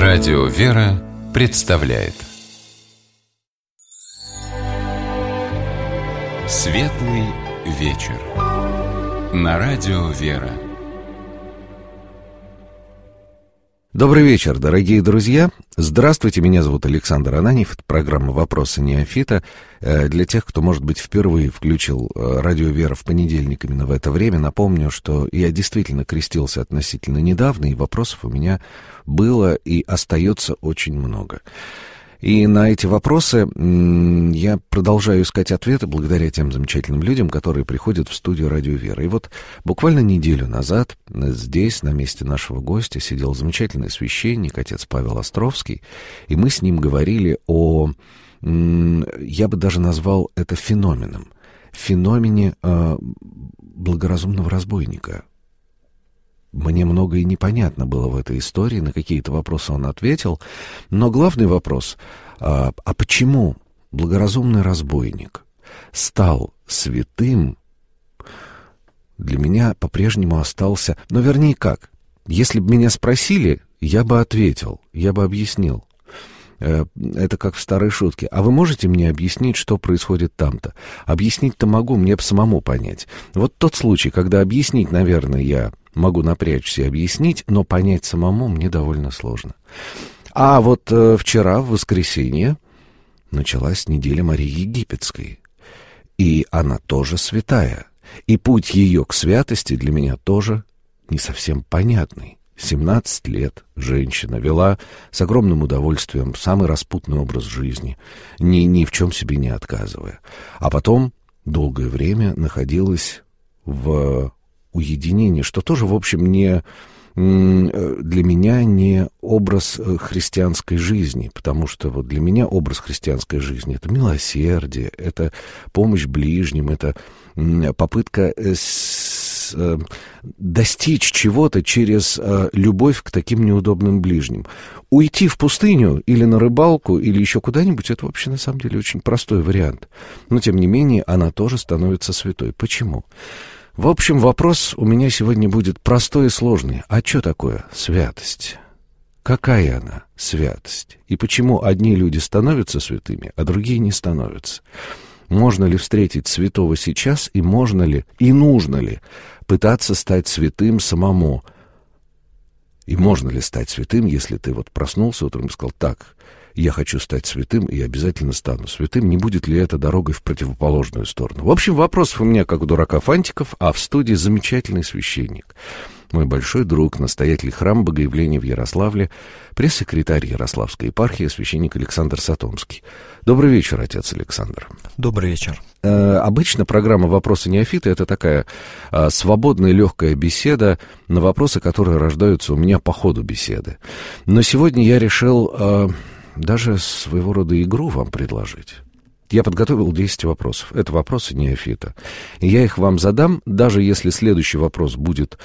Радио «Вера» представляет Светлый вечер на Радио «Вера». Добрый вечер, дорогие друзья. Здравствуйте, меня зовут Александр Ананьев. Это программа «Вопросы неофита». Для тех, кто, может быть, впервые включил Радио «Вера» в понедельник именно в это время, напомню, что я действительно крестился относительно недавно, и вопросов у меня было и остается очень много. И на эти вопросы я продолжаю искать ответы благодаря тем замечательным людям, которые приходят в студию «Радио Вера». И вот буквально неделю назад здесь, на месте нашего гостя, сидел замечательный священник, отец Павел Островский, и мы с ним говорили о, я бы даже назвал это феноменом, феномене благоразумного разбойника. Мне многое непонятно было в этой истории, на какие-то вопросы он ответил, но главный вопрос, а почему благоразумный разбойник стал святым, для меня по-прежнему остался, но вернее как, если бы меня спросили, я бы ответил, я бы объяснил. Это как в старой шутке. А вы можете мне объяснить, что происходит там-то? Объяснить-то могу, мне бы самому понять. Вот тот случай, когда объяснить, наверное, я могу напрячься и объяснить, но понять самому мне довольно сложно. А вот вчера, в воскресенье, началась неделя Марии Египетской. И она тоже святая. И путь ее к святости для меня тоже не совсем понятный. 17 лет женщина вела с огромным удовольствием самый распутный образ жизни, ни в чем себе не отказывая. А потом долгое время находилась в уединении, что тоже, в общем, не для меня не образ христианской жизни, потому что вот для меня образ христианской жизни — это милосердие, это помощь ближним, это попытка достичь чего-то через любовь к таким неудобным ближним. Уйти в пустыню или на рыбалку, или еще куда-нибудь — это вообще на самом деле очень простой вариант. Но, тем не менее, она тоже становится святой. Почему? В общем, вопрос у меня сегодня будет простой и сложный. А что такое святость? Какая она, святость? И почему одни люди становятся святыми, а другие не становятся? Можно ли встретить святого сейчас, и можно ли, и нужно ли пытаться стать святым самому? И можно ли стать святым, если ты вот проснулся утром и сказал: так, я хочу стать святым, и обязательно стану святым, не будет ли это дорогой в противоположную сторону? В общем, вопросов у меня как у дурака фантиков, а в студии замечательный священник. Мой большой друг, настоятель храма Богоявления в Ярославле, пресс-секретарь Ярославской епархии, священник Александр Сатомский. Добрый вечер, отец Александр. Добрый вечер. Обычно программа «Вопросы неофита» — это такая свободная, легкая беседа на вопросы, которые рождаются у меня по ходу беседы. Но сегодня я решил даже своего рода игру вам предложить. Я подготовил 10 вопросов. Это вопросы неофита. И я их вам задам, даже если следующий вопрос будет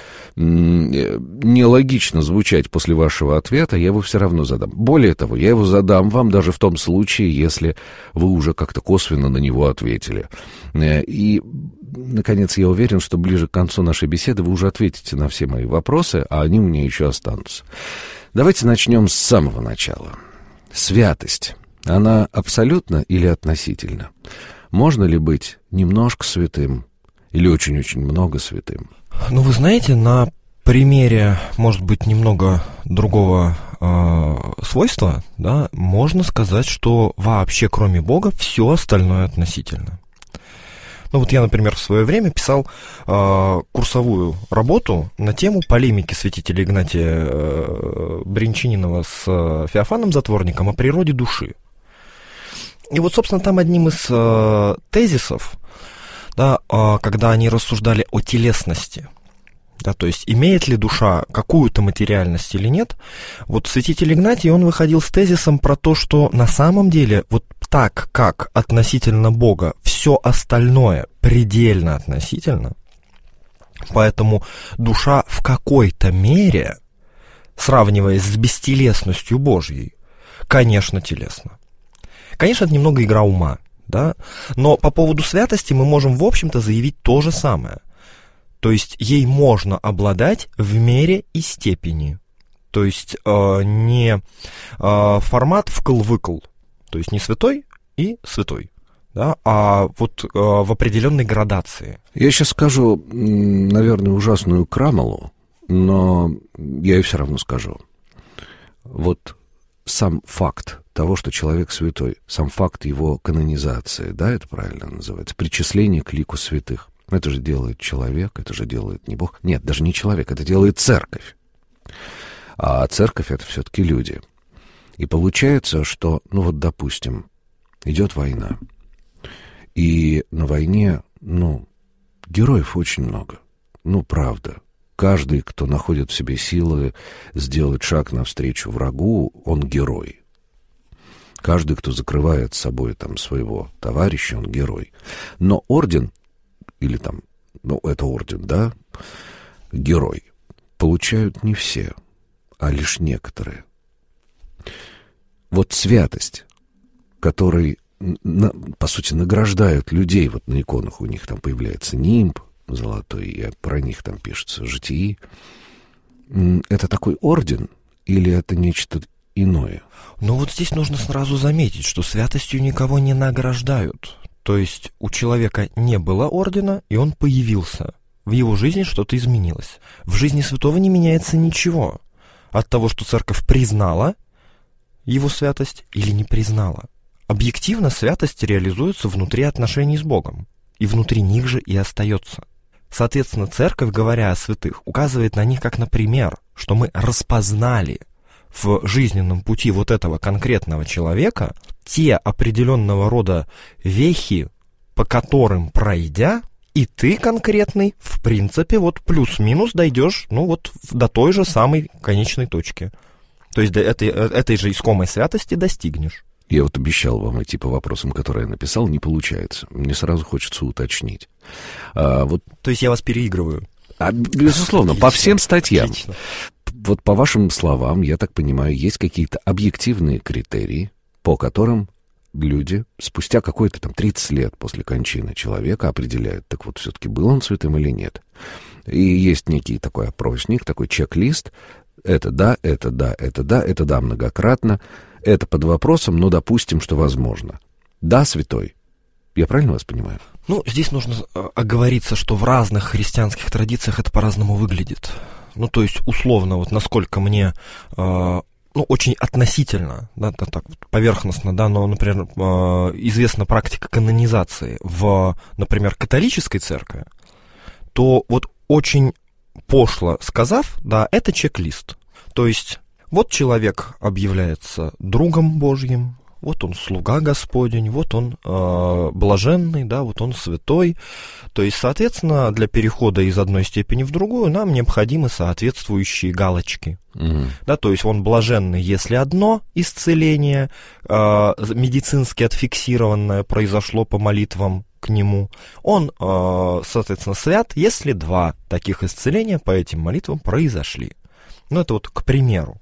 нелогично звучать после вашего ответа, я его все равно задам. Более того, я его задам вам даже в том случае, если вы уже как-то косвенно на него ответили. И, наконец, я уверен, что ближе к концу нашей беседы вы уже ответите на все мои вопросы, а они у меня еще останутся. Давайте начнем с самого начала. Святость. Она абсолютно или относительно? Можно ли быть немножко святым или очень-очень много святым? Ну, вы знаете, на примере, может быть, немного другого свойства, да, можно сказать, что вообще кроме Бога все остальное относительно. Ну, вот я, например, в свое время писал курсовую работу на тему полемики святителя Игнатия Брянчанинова с Феофаном Затворником о природе души. И вот, собственно, там одним из тезисов, да, когда они рассуждали о телесности, да, то есть имеет ли душа какую-то материальность или нет, вот святитель Игнатий, он выходил с тезисом про то, что на самом деле вот так, как относительно Бога все остальное предельно относительно, поэтому душа в какой-то мере, сравниваясь с бестелесностью Божьей, конечно, телесна. Конечно, это немного игра ума, да, но по поводу святости мы можем, в общем-то, заявить то же самое. То есть ей можно обладать в мере и степени. То есть не формат вкл-выкл, то есть не святой и святой, да, а вот в определенной градации. Я сейчас скажу, наверное, ужасную крамолу, но я ее все равно скажу. Вот сам факт того, что человек святой, сам факт его канонизации, да, это правильно называется, причисление к лику святых. Это же делает человек, это же делает не Бог. Нет, даже не человек, это делает церковь. А церковь — это все-таки люди. И получается, что, ну вот, допустим, идет война. И на войне, героев очень много. Правда. Каждый, кто находит в себе силы сделать шаг навстречу врагу, он герой. Каждый, кто закрывает собой там своего товарища, он герой. Но орден, или там, это орден, да, герой, получают не все, а лишь некоторые. Вот святость, которой, по сути, награждают людей, вот на иконах у них там появляется нимб золотой, и про них там пишется житии. Это такой орден или это нечто иное? Вот здесь нужно сразу заметить, что святостью никого не награждают. То есть у человека не было ордена, и он появился. В его жизни что-то изменилось. В жизни святого не меняется ничего. От того, что церковь признала его святость или не признала. Объективно святость реализуется внутри отношений с Богом. И внутри них же и остается. Соответственно, церковь, говоря о святых, указывает на них как на пример, что мы распознали в жизненном пути вот этого конкретного человека те определенного рода вехи, по которым пройдя, и ты конкретный, в принципе, вот плюс-минус дойдешь, до той же самой конечной точки. То есть до этой же искомой святости достигнешь. Я вот обещал вам идти по вопросам, которые я написал, не получается. Мне сразу хочется уточнить. То есть я вас переигрываю? Безусловно, по всем статьям. Отлично. Вот по вашим словам, я так понимаю, есть какие-то объективные критерии, по которым люди спустя какое-то там 30 лет после кончины человека определяют, так вот все-таки был он святым или нет. И есть некий такой опросник, такой чек-лист. Это да, это да, это да, это да многократно. Это под вопросом, но допустим, что возможно. Да, святой. Я правильно вас понимаю? Здесь нужно оговориться, что в разных христианских традициях это по-разному выглядит. То есть, условно, вот насколько мне, очень относительно, да, так вот поверхностно, да, но, например, известна практика канонизации в, например, католической церкви, то вот очень пошло сказав, да, это чек-лист. То есть, вот человек объявляется другом Божьим, вот он слуга Господень, вот он блаженный, да, вот он святой. То есть, соответственно, для перехода из одной степени в другую нам необходимы соответствующие галочки. Да, то есть он блаженный, если одно исцеление медицински отфиксированное произошло по молитвам к нему. Он, соответственно, свят, если два таких исцеления по этим молитвам произошли. Это вот к примеру.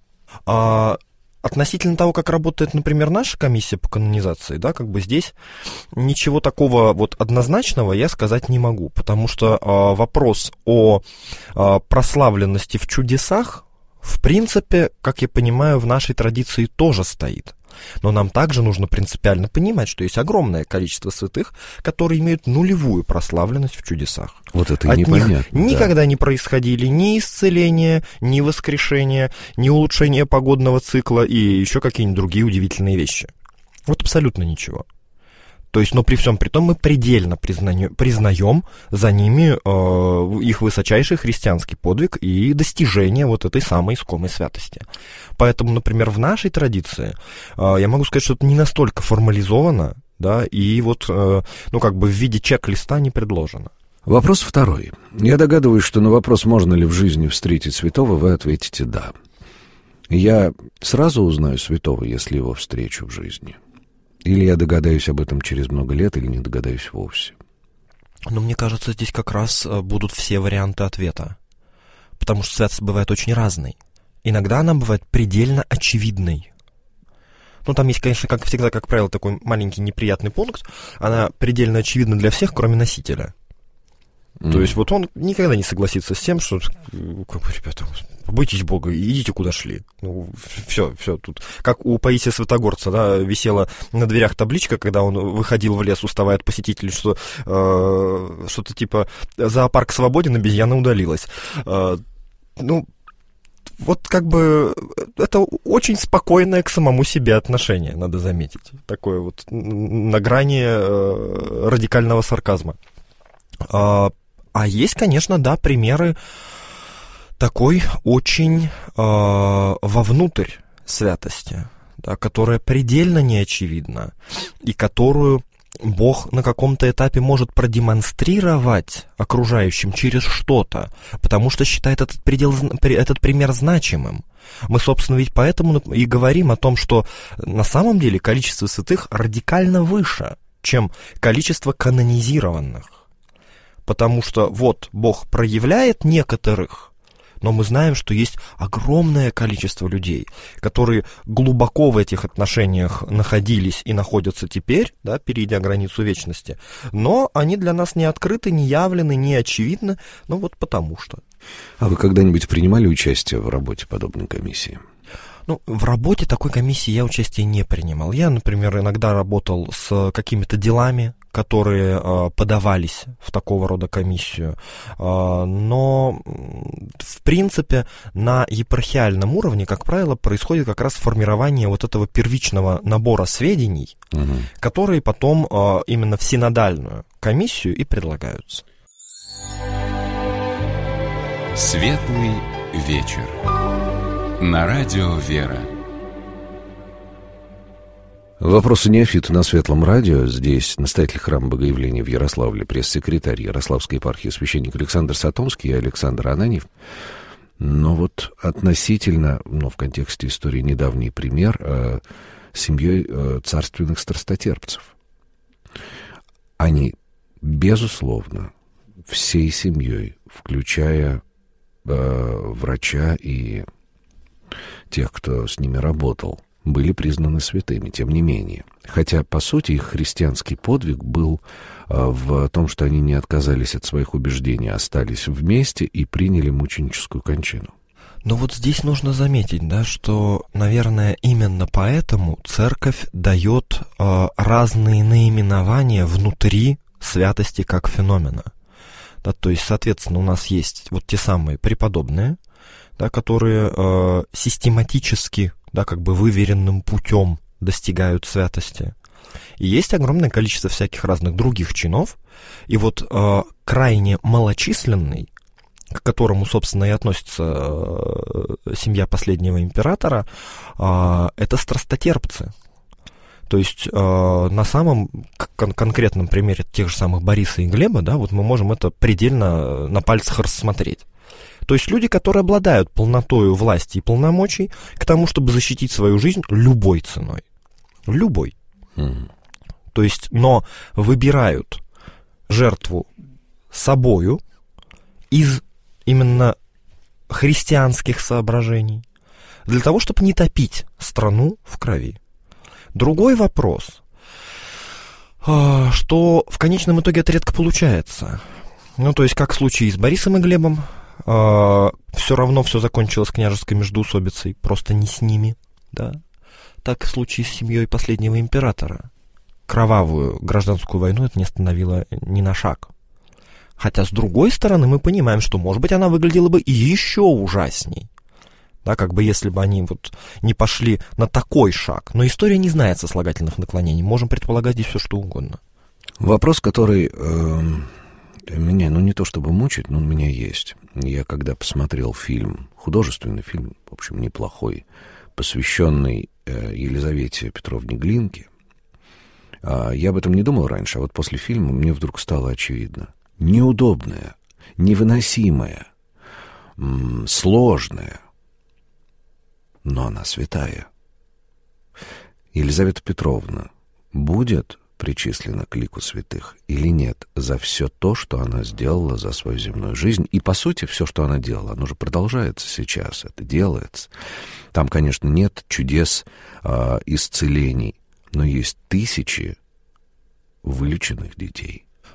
Относительно того, как работает, например, наша комиссия по канонизации, да, здесь ничего такого вот однозначного я сказать не могу, потому что вопрос о прославленности в чудесах, в принципе, как я понимаю, в нашей традиции тоже стоит. Но нам также нужно принципиально понимать, что есть огромное количество святых, которые имеют нулевую прославленность в чудесах. Вот это и непонятно. От них никогда не происходили ни исцеления, ни воскрешения, ни улучшения погодного цикла и еще какие-нибудь другие удивительные вещи. Вот абсолютно ничего. То есть, но при всем при том мы предельно признаем за ними их высочайший христианский подвиг и достижение вот этой самой искомой святости. Поэтому, например, в нашей традиции я могу сказать, что это не настолько формализовано, да, и вот, в виде чек-листа не предложено. Вопрос второй. Я догадываюсь, что на вопрос, можно ли в жизни встретить святого, вы ответите «да». Я сразу узнаю святого, если его встречу в жизни? Или я догадаюсь об этом через много лет, или не догадаюсь вовсе? Мне кажется, здесь как раз будут все варианты ответа. Потому что святость бывает очень разной. Иногда она бывает предельно очевидной. Там есть, конечно, как всегда, как правило, такой маленький неприятный пункт. Она предельно очевидна для всех, кроме носителя. То есть вот он никогда не согласится с тем, что, ребята, бойтесь Бога, идите куда шли. Все тут. Как у Паисия Святогорца, да, висела на дверях табличка, когда он выходил в лес, уставая от посетителей, что что-то типа «Зоопарк свободен, обезьяна удалилась». Вот как бы это очень спокойное к самому себе отношение, надо заметить. Такое вот на грани радикального сарказма. А есть, конечно, да, примеры такой очень вовнутрь святости, да, которая предельно неочевидна и которую Бог на каком-то этапе может продемонстрировать окружающим через что-то, потому что считает этот пример значимым. Мы, собственно, ведь поэтому и говорим о том, что на самом деле количество святых радикально выше, чем количество канонизированных. Потому что вот Бог проявляет некоторых, но мы знаем, что есть огромное количество людей, которые глубоко в этих отношениях находились и находятся теперь, да, перейдя границу вечности, но они для нас не открыты, не явлены, не очевидны, ну вот потому что. А вы когда-нибудь принимали участие в работе подобной комиссии? В работе такой комиссии я участие не принимал. Я, например, иногда работал с какими-то делами, которые подавались в такого рода комиссию. Но, в принципе, на епархиальном уровне, как правило, происходит как раз формирование вот этого первичного набора сведений, которые потом именно в синодальную комиссию и предлагаются. Светлый вечер. На радио «Вера». Вопросы неофита на Светлом радио. Здесь настоятель храма Богоявления в Ярославле, пресс-секретарь Ярославской епархии, священник Александр Сатомский и Александр Ананьев. Но вот относительно, в контексте истории недавний пример семьей царственных страстотерпцев. Они, безусловно, всей семьей, включая врача и тех, кто с ними работал, были признаны святыми, тем не менее. Хотя, по сути, их христианский подвиг был в том, что они не отказались от своих убеждений, остались вместе и приняли мученическую кончину. Но вот здесь нужно заметить, да, что, наверное, именно поэтому церковь дает разные наименования внутри святости как феномена. Да, то есть, соответственно, у нас есть вот те самые преподобные, да, которые систематически, да, как бы выверенным путем достигают святости. И есть огромное количество всяких разных других чинов. И вот крайне малочисленный, к которому, собственно, и относится семья последнего императора, это страстотерпцы. То есть на самом конкретном примере тех же самых Бориса и Глеба, да, вот мы можем это предельно на пальцах рассмотреть. То есть люди, которые обладают полнотою власти и полномочий к тому, чтобы защитить свою жизнь любой ценой. Любой. То есть, но выбирают жертву собою из именно христианских соображений для того, чтобы не топить страну в крови. Другой вопрос, что в конечном итоге это редко получается. То есть, как в случае с Борисом и Глебом, все равно все закончилось княжеской междоусобицей, просто не с ними, да. Так и в случае с семьей последнего императора. Кровавую гражданскую войну это не остановило ни на шаг. Хотя, с другой стороны, мы понимаем, что, может быть, она выглядела бы еще ужасней. Да, как бы если бы они вот не пошли на такой шаг. Но история не знает сослагательных наклонений. Можем предполагать здесь все, что угодно. Вопрос, который меня, не то чтобы мучает, но он у меня есть. Я когда посмотрел фильм, художественный фильм, в общем, неплохой, посвященный Елизавете Петровне Глинке, я об этом не думал раньше, а вот после фильма мне вдруг стало очевидно. Неудобная, невыносимая, сложная, но она святая. Елизавета Петровна будет причислена к лику святых или нет за все то, что она сделала за свою земную жизнь. И, по сути, все, что она делала, оно же продолжается сейчас, это делается. Там, конечно, нет чудес, исцелений, но есть тысячи вылеченных детей.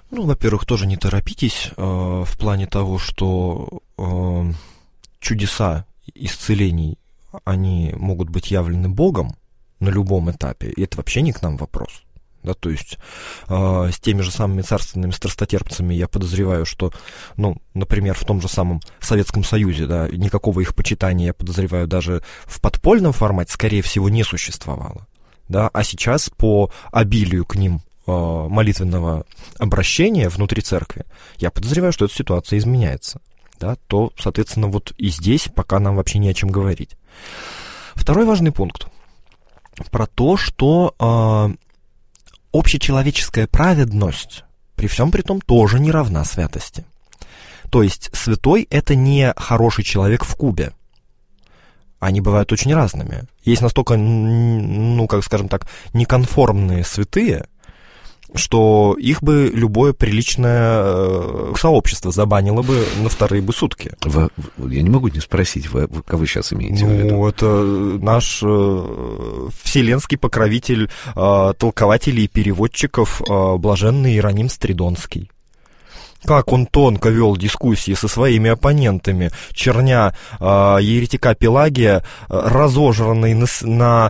Ну, во-первых, тоже не торопитесь в плане того, что чудеса исцелений, они могут быть явлены Богом на любом этапе, и это вообще не к нам вопрос. Да, то есть с теми же самыми царственными страстотерпцами я подозреваю, что, ну, например, в том же самом Советском Союзе, да, никакого их почитания, я подозреваю, даже в подпольном формате, скорее всего, не существовало. Да, а сейчас по обилию к ним молитвенного обращения внутри церкви, я подозреваю, что эта ситуация изменяется. Да, то, соответственно, вот и здесь пока нам вообще не о чем говорить. Второй важный пункт про то, что общечеловеческая праведность при всем при том тоже не равна святости. То есть святой — это не хороший человек в кубе. Они бывают очень разными. Есть настолько, ну, как скажем так, неконформные святые, что их бы любое приличное сообщество забанило бы на вторые бы сутки. Я не могу не спросить, кого вы сейчас имеете в виду? Ну, это наш вселенский покровитель толкователей и переводчиков, блаженный Иероним Стридонский. Как он тонко вел дискуссии со своими оппонентами, черня еретика Пелагия, разожранный на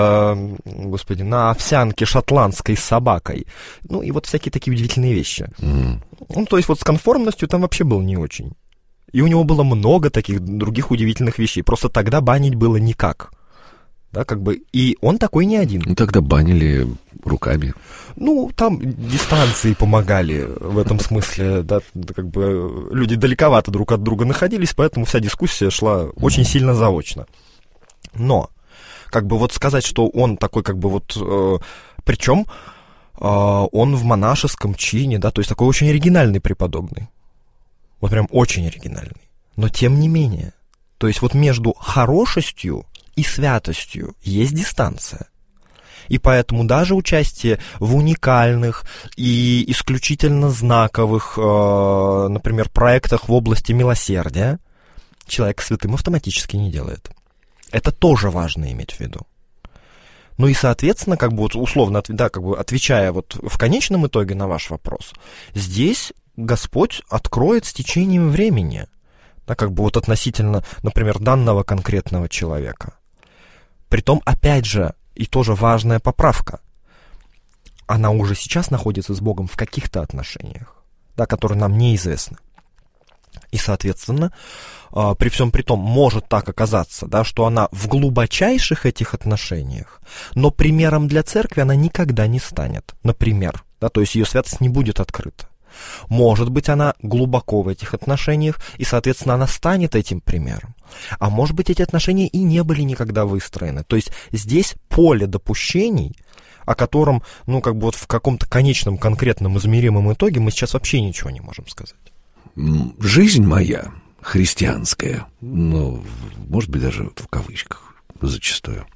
овсянке шотландской с собакой. Ну, и вот всякие такие удивительные вещи. Ну, то есть вот с конформностью там вообще был не очень. И у него было много таких других удивительных вещей. Просто тогда банить было никак. Да, как бы, и он такой не один. Ну, тогда банили руками. Ну, там дистанции помогали в этом смысле, да, как бы люди далековато друг от друга находились, поэтому вся дискуссия шла очень сильно заочно. Но, как бы вот сказать, что он такой, как бы вот, причем он в монашеском чине, да, то есть такой очень оригинальный преподобный. Вот прям очень оригинальный. Но тем не менее, то есть вот между хорошестью и святостью есть дистанция. И поэтому даже участие в уникальных и исключительно знаковых, например, проектах в области милосердия человек святым автоматически не делает. Это тоже важно иметь в виду. Ну и, соответственно, как бы вот условно, да, как бы отвечая вот в конечном итоге на ваш вопрос, здесь Господь откроет с течением времени, да, как бы вот относительно, например, данного конкретного человека. Притом, опять же, и тоже важная поправка. Она уже сейчас находится с Богом в каких-то отношениях, да, которые нам неизвестны. И, соответственно, при всем при том, может так оказаться, да, что она в глубочайших этих отношениях, но примером для церкви она никогда не станет. Например, да, то есть ее святость не будет открыта. Может быть, она глубоко в этих отношениях, и, соответственно, она станет этим примером. А может быть, эти отношения и не были никогда выстроены. То есть здесь поле допущений, о котором, ну, как бы вот в каком-то конечном, конкретном, измеримом итоге мы сейчас вообще ничего не можем сказать. Жизнь моя христианская, ну, может быть, даже в кавычках зачастую,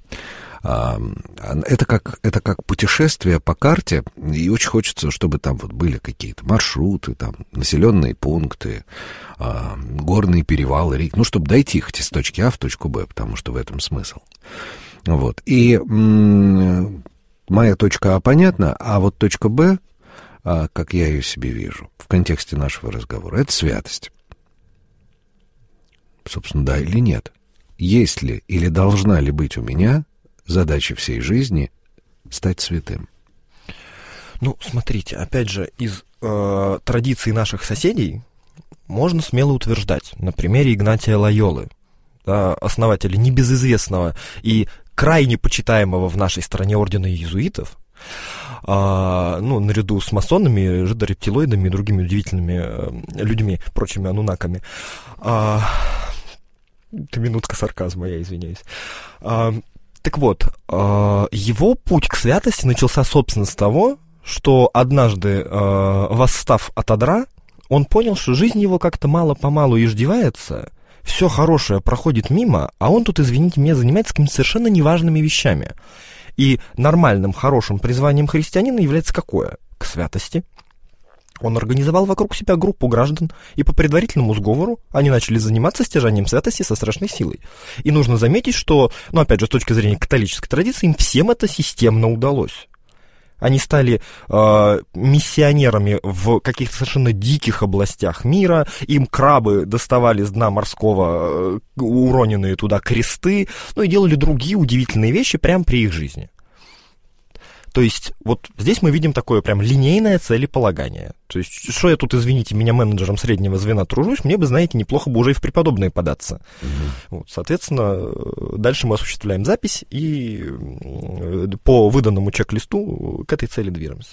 это как путешествие по карте, и очень хочется, чтобы там вот были какие-то маршруты, там, населенные пункты, горные перевалы, реки, ну, чтобы дойти хоть из точки А в точку Б, потому что в этом смысл. Вот. И моя точка А понятна, а вот точка Б, как я ее себе вижу в контексте нашего разговора, это святость. Собственно, да или нет? Есть ли или должна ли быть у меня задача всей жизни стать святым? Ну, смотрите, опять же, из традиций наших соседей можно смело утверждать, на примере Игнатия Лойолы, да, основателя небезызвестного и крайне почитаемого в нашей стране ордена иезуитов, ну, наряду с масонами, жидорептилоидами и другими удивительными людьми, прочими анунаками. Это минутка сарказма, я извиняюсь. Так вот, его путь к святости начался, собственно, с того, что однажды, восстав от одра, он понял, что жизнь его как-то мало-помалу иждевается, все хорошее проходит мимо, а он тут, извините меня, занимается какими-то совершенно неважными вещами. И нормальным, хорошим призванием христианина является какое? К святости. Он организовал вокруг себя группу граждан, и по предварительному сговору они начали заниматься стяжанием святости со страшной силой. И нужно заметить, что, ну, опять же, с точки зрения католической традиции, им всем это системно удалось. Они стали миссионерами в каких-то совершенно диких областях мира. Им крабы доставали с дна морского уроненные туда кресты, ну и делали другие удивительные вещи прямо при их жизни. То есть вот здесь мы видим такое прям линейное целеполагание. То есть что я тут, извините меня, менеджером среднего звена тружусь, мне бы, знаете, неплохо бы уже и в преподобные податься. Вот, соответственно, дальше мы осуществляем запись и по выданному чек-листу к этой цели движемся.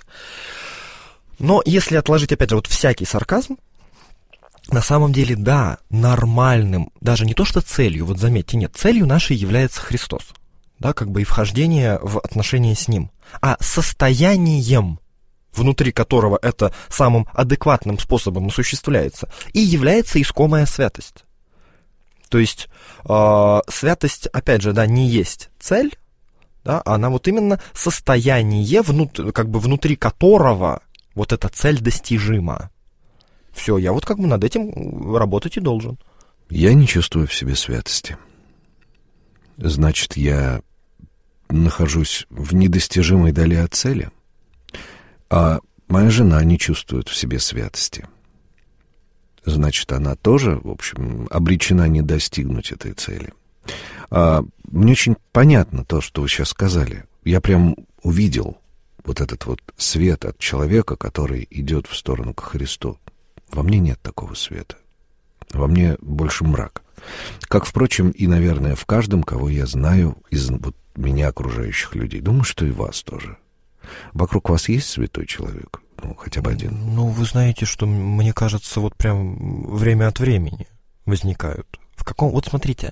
Но если отложить, опять же, вот всякий сарказм, на самом деле, да, нормальным, даже не то что целью, вот заметьте, нет, целью нашей является Христос. Да, как бы и вхождение в отношения с Ним, а состоянием, внутри которого это самым адекватным способом осуществляется, и является искомая святость. То есть святость, опять же, да, не есть цель, да, она вот именно состояние, как бы внутри которого вот эта цель достижима. Все, я вот как бы над этим работать и должен. Я не чувствую в себе святости. Значит, я нахожусь в недостижимой дали от цели, а моя жена не чувствует в себе святости. Значит, она тоже, в общем, обречена не достигнуть этой цели. Мне очень понятно то, что вы сейчас сказали. Я прям увидел вот этот вот свет от человека, который идет в сторону к Христу. Во мне нет такого света. Во мне больше мрак. Как, впрочем, и, наверное, в каждом, кого я знаю из вот меня окружающих людей. Думаю, что и вас тоже. Вокруг вас есть святой человек? Ну, хотя бы один. Ну, вы знаете, что, мне кажется, вот прям время от времени возникают. Вот смотрите,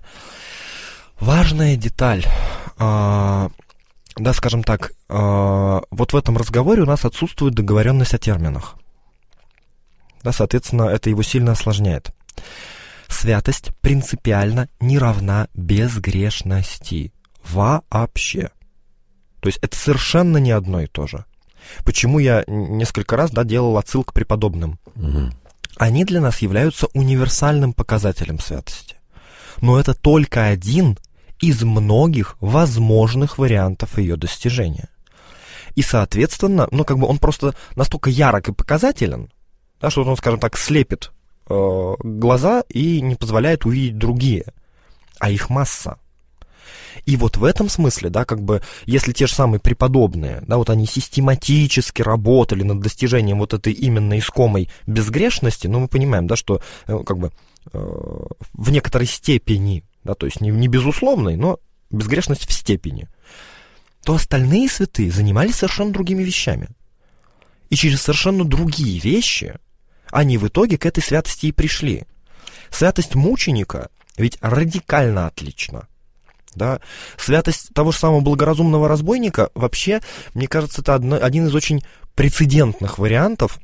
важная деталь, да, скажем так, вот в этом разговоре у нас отсутствует договоренность о терминах. Да, соответственно, это его сильно осложняет. Святость принципиально не равна безгрешности. Вообще. То есть это совершенно не одно и то же. Почему я несколько раз, да, делал отсылку к преподобным? Угу. Они для нас являются универсальным показателем святости. Но это только один из многих возможных вариантов ее достижения. И, соответственно, ну, как бы он просто настолько ярок и показателен, да, что он, скажем так, слепит глаза и не позволяет увидеть другие, а их масса. И вот в этом смысле, да, как бы, если те же самые преподобные, да, вот они систематически работали над достижением вот этой именно искомой безгрешности, ну, мы понимаем, да, что, как бы, в некоторой степени, да, то есть не безусловной, но безгрешность в степени, то остальные святые занимались совершенно другими вещами. И через совершенно другие вещи они в итоге к этой святости и пришли. Святость мученика ведь радикально отлична. Да? Святость того же самого благоразумного разбойника вообще, мне кажется, это один из очень прецедентных вариантов,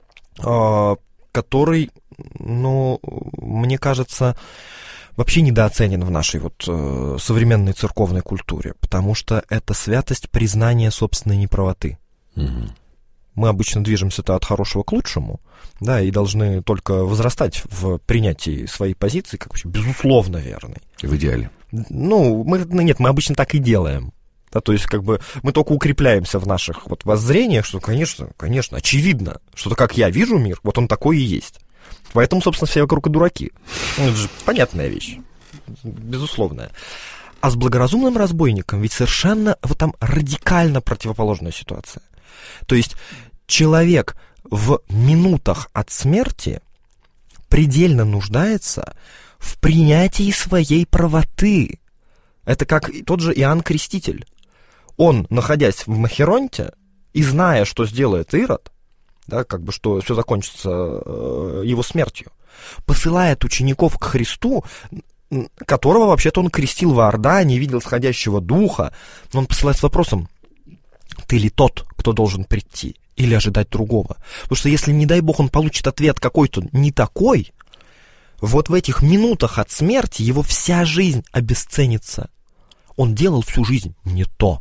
который, ну, мне кажется, вообще недооценен в нашей вот современной церковной культуре, потому что это святость признания собственной неправоты. Угу. Мы обычно движемся-то от хорошего к лучшему, да, и должны только возрастать в принятии своей позиции, как вообще безусловно верной. В идеале. Ну, мы обычно так и делаем. Да, то есть, как бы, мы только укрепляемся в наших вот воззрениях, что, конечно, очевидно, что как я вижу мир, вот он такой и есть. Поэтому, собственно, все вокруг и дураки. Ну, это же понятная вещь, безусловная. А с благоразумным разбойником ведь совершенно вот там радикально противоположная ситуация. То есть человек в минутах от смерти предельно нуждается в принятии своей правоты. Это как тот же Иоанн Креститель. Он, находясь в Махеронте и зная, что сделает Ирод, да, как бы, что все закончится его смертью, посылает учеников к Христу, которого вообще-то он крестил в Иордане, видел сходящего духа, но он посылает с вопросом: ты ли тот, кто должен прийти, или ожидать другого? Потому что если, не дай бог, он получит ответ какой-то не такой, вот в этих минутах от смерти его вся жизнь обесценится. Он делал всю жизнь не то.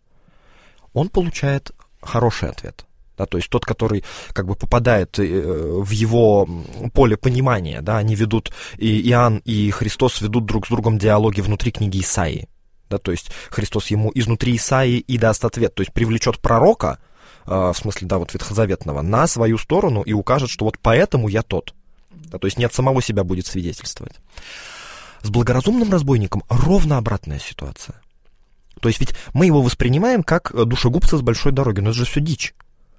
Он получает хороший ответ. Да, то есть тот, который как бы попадает в его поле понимания. Да, они ведут, и Иоанн, и Христос ведут друг с другом диалоги внутри книги Исаии. Да, то есть Христос ему изнутри Исаии и даст ответ, то есть привлечет пророка, в смысле, да, вот ветхозаветного, на свою сторону и укажет, что вот поэтому я тот. Да, то есть не от самого себя будет свидетельствовать. С благоразумным разбойником ровно обратная ситуация. То есть ведь мы его воспринимаем как душегубца с большой дороги, но это же все дичь.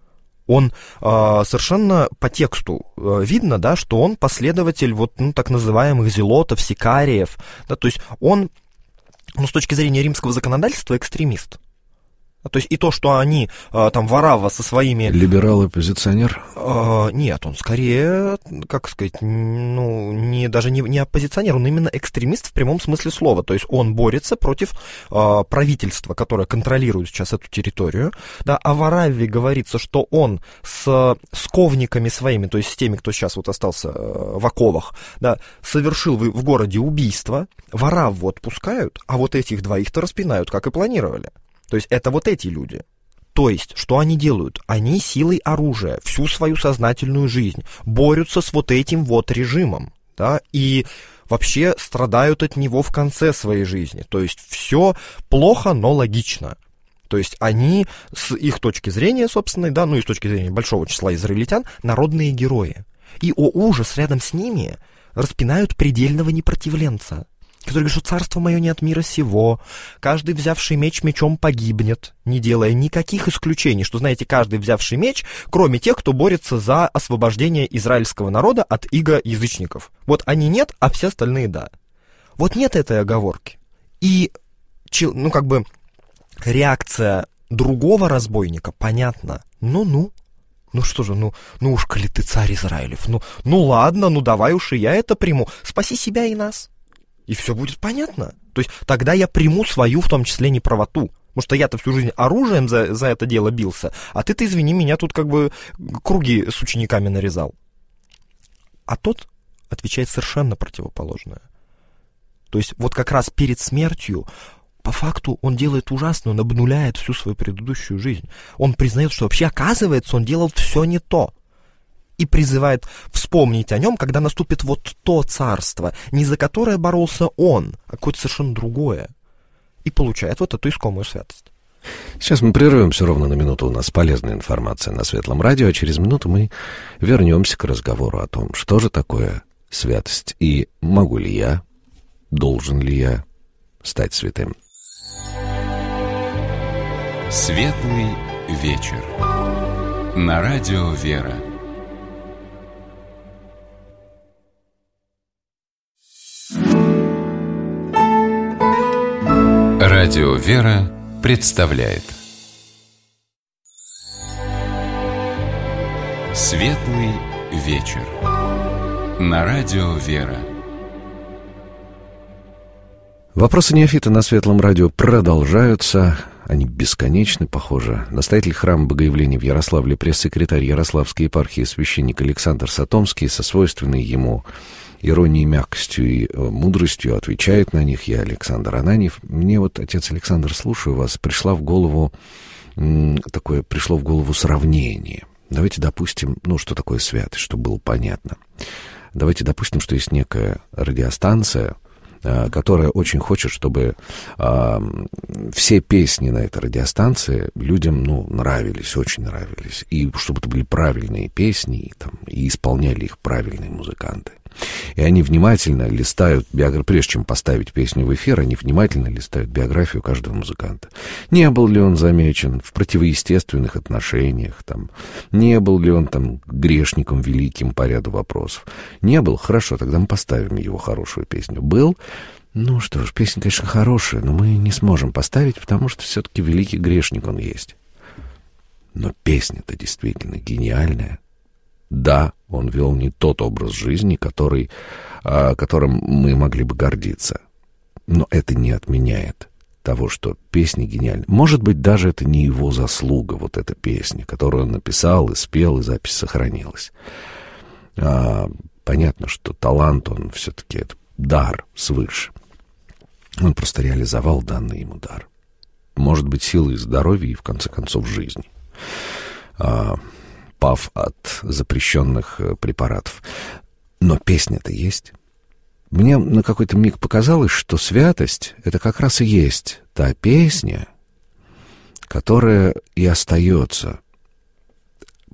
Он совершенно по тексту видно, да, что он последователь вот, ну, так называемых зелотов, сикариев. Да, то есть он, ну, с точки зрения римского законодательства, экстремист. То есть и то, что они, там, Варавва со своими... Либерал-оппозиционер? Нет, он скорее, как сказать, ну, даже не оппозиционер, он именно экстремист в прямом смысле слова. То есть он борется против правительства, которое контролирует сейчас эту территорию. Да, о Варавве говорится, что он с сковниками своими, то есть с теми, кто сейчас вот остался в оковах, да, совершил в городе убийство. Варавву отпускают, а вот этих двоих-то распинают, как и планировали. То есть это вот эти люди. То есть, что они делают? Они силой оружия всю свою сознательную жизнь борются с вот этим вот режимом, да, и вообще страдают от него в конце своей жизни. То есть все плохо, но логично. То есть они, с их точки зрения, собственной, да, ну и с точки зрения большого числа израильтян, народные герои. И, о ужас, рядом с ними распинают предельного непротивленца, который говорит, что царство мое не от мира сего, каждый, взявший меч, мечом погибнет, не делая никаких исключений, что, знаете, каждый, взявший меч, кроме тех, кто борется за освобождение израильского народа от иго язычников. Вот они нет, а все остальные да. Вот нет этой оговорки. И, ну, как бы, реакция другого разбойника понятна. Ну что же, ну уж, коли ты царь Израилев, ну ладно, ну давай уж и я это приму, спаси себя и нас. И все будет понятно. То есть тогда я приму свою, в том числе, неправоту. Потому что я-то всю жизнь оружием за это дело бился, а ты-то, извини меня, тут как бы круги с учениками нарезал. А тот отвечает совершенно противоположное. То есть вот как раз перед смертью, по факту, он делает ужасно, он обнуляет всю свою предыдущую жизнь. Он признает, что вообще, оказывается, он делал все не то. И призывает вспомнить о нем, когда наступит вот то царство, не за которое боролся он, а какое-то совершенно другое. И получает вот эту искомую святость. Сейчас мы прервемся ровно на минуту. У нас полезная информация на Светлом радио, а через минуту мы вернемся к разговору о том, что же такое святость и могу ли я, должен ли я стать святым. Светлый вечер. На радио «Вера». Радио «Вера» представляет Светлый вечер. На радио «Вера». Вопросы неофита на Светлом радио продолжаются. Они бесконечны, похоже. Настоятель храма Богоявления в Ярославле, пресс-секретарь Ярославской епархии, священник Александр Сатомский, со свойственной ему иронией, мягкостью и мудростью отвечает на них. Я Александр Ананьев. Мне вот, отец Александр, слушаю вас, пришло в голову сравнение. Давайте допустим, что такое святость, чтобы было понятно. Давайте допустим, что есть некая радиостанция, которая очень хочет, чтобы все песни на этой радиостанции людям, нравились, очень нравились. И чтобы это были правильные песни, и исполняли их правильные музыканты. И они внимательно листают биографию, прежде чем поставить песню в эфир, они внимательно листают биографию каждого музыканта. Не был ли он замечен в противоестественных отношениях, не был ли он грешником великим по ряду вопросов. Не был? Хорошо, тогда мы поставим его хорошую песню. Был? Что ж, песня, конечно, хорошая, но мы не сможем поставить, потому что все-таки великий грешник он есть. Но песня-то действительно гениальная. Да, он вел не тот образ жизни, которым мы могли бы гордиться. Но это не отменяет того, что песня гениальна. Может быть, даже это не его заслуга, вот эта песня, которую он написал и спел, и запись сохранилась. Понятно, что талант, он все-таки это дар свыше. Он просто реализовал данный ему дар. Может быть, силы и здоровье, и, в конце концов, жизни. Пав от запрещенных препаратов. Но песня-то есть. Мне на какой-то миг показалось, что святость — это как раз и есть та песня, которая и остается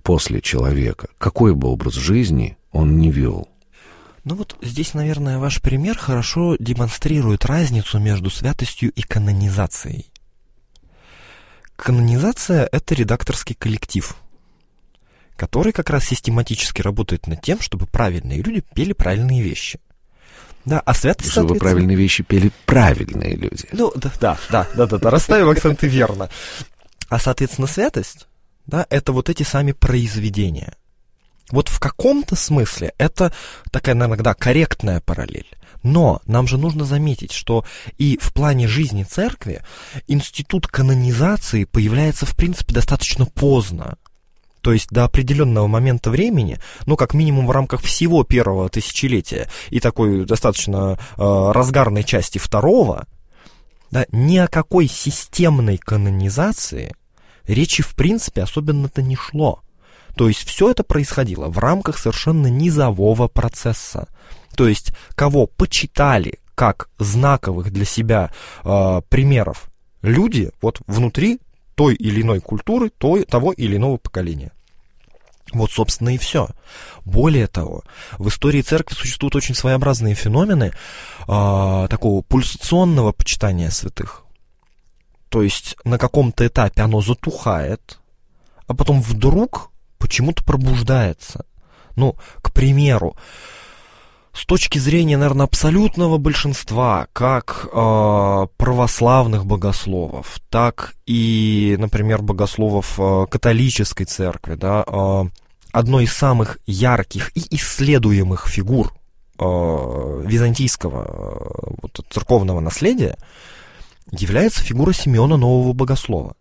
после человека, какой бы образ жизни он ни вел. Ну вот здесь, наверное, ваш пример хорошо демонстрирует разницу между святостью и канонизацией. Канонизация — это редакторский коллектив, который как раз систематически работает над тем, чтобы правильные люди пели правильные вещи. Да, а святость, чтобы правильные вещи пели правильные люди. Ну, да, расставим акценты верно. А, соответственно, святость, да, это вот эти сами произведения. Вот в каком-то смысле это такая, наверное, да, корректная параллель. Но нам же нужно заметить, что и в плане жизни церкви институт канонизации появляется, в принципе, достаточно поздно. То есть до определенного момента времени, ну, как минимум в рамках всего первого тысячелетия и такой достаточно разгарной части второго, да, ни о какой системной канонизации речи, в принципе, особенно-то не шло. То есть все это происходило в рамках совершенно низового процесса. То есть кого почитали как знаковых для себя примеров люди вот внутри той или иной культуры, того или иного поколения. Вот, собственно, и все. Более того, в истории церкви существуют очень своеобразные феномены такого пульсационного почитания святых. То есть на каком-то этапе оно затухает, а потом вдруг почему-то пробуждается. Ну, к примеру, с точки зрения, наверное, абсолютного большинства, как православных богословов, так и, например, богословов католической церкви, да, одной из самых ярких и исследуемых фигур византийского церковного наследия является фигура Симеона Нового Богослова.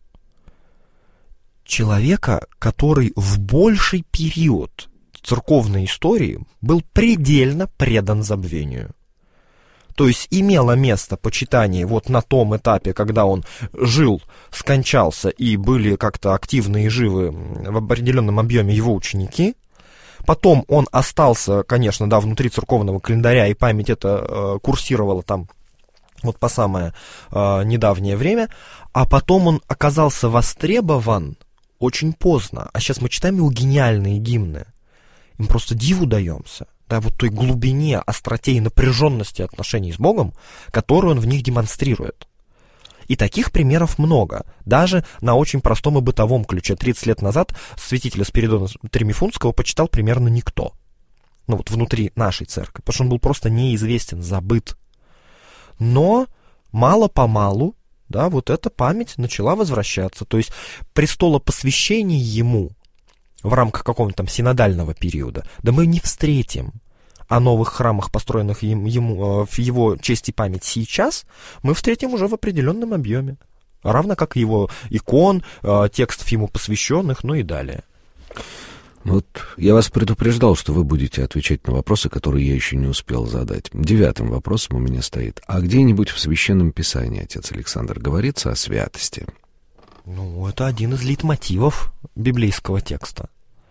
Человека, который в больший период церковной истории был предельно предан забвению. То есть имело место почитание вот на том этапе, когда он жил, скончался, и были как-то активны и живы в определенном объеме его ученики. Потом он остался, конечно, да, внутри церковного календаря, и память эта курсировала там вот по самое недавнее время, а потом он оказался востребован очень поздно. А сейчас мы читаем его гениальные гимны. Им просто диву даемся, да, вот той глубине, остроте и напряженности отношений с Богом, которую он в них демонстрирует. И таких примеров много. Даже на очень простом и бытовом ключе. 30 лет назад святителя Спиридона Тремифунского почитал примерно никто. Ну вот внутри нашей церкви, потому что он был просто неизвестен, забыт. Но мало-помалу, да, вот эта память начала возвращаться. То есть престолопосвящение ему в рамках какого-то там синодального периода, да мы не встретим. О новых храмах, построенных ему в его честь и память сейчас, мы встретим уже в определенном объеме. Равно как и его икон, текстов ему посвященных, ну и далее. Вот я вас предупреждал, что вы будете отвечать на вопросы, которые я еще не успел задать. 9-м вопросом у меня стоит. А где-нибудь в Священном Писании, отец Александр, говорится о святости? Ну, это один из лейтмотивов библейского текста.